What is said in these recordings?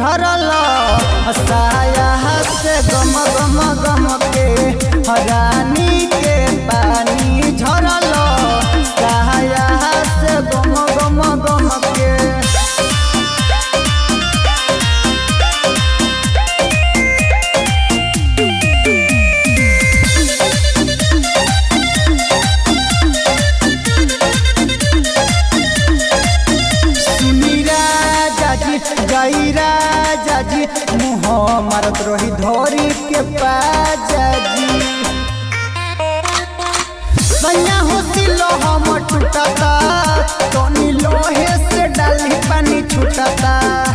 झरल साया से गम गम गम के रानी के पानी झरल साया से गम गम गम के। गई राजा जी मुँह मारत रही धोरी के पाजा जी सैया होती लोह टूटता तोनी लोहे से डाली पानी छूटता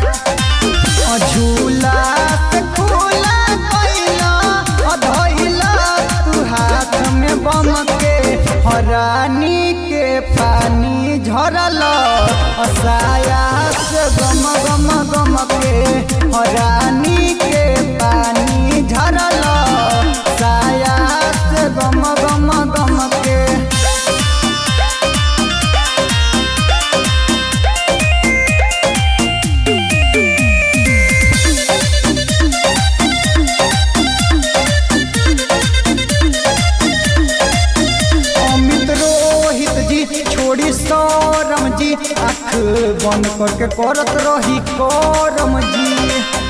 झूला से खुला कैला धोइला तू हाथ में बम के रानी के पानी झरल साया से गम गम गम के रानी के पानी झरल साया से गम गम गम के। छोड़ी सौरम जी आँख बंद करके करत रही करम जी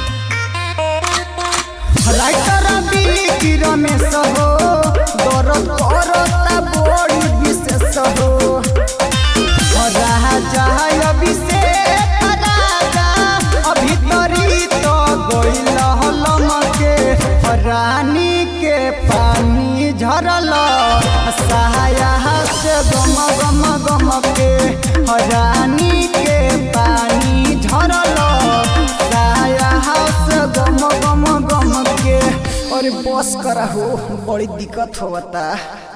राइटर भी रमेश हो दर्द करता बड़ी विशेष हो राजा अभिषेक राजा अभी तरी तो गइल हलम के रानी के पानी झरल सहाया से गम गम गम के रानी के पानी झरल सहाया से गम गम गम के। और बस करा हो बड़ी दिक्कत होता।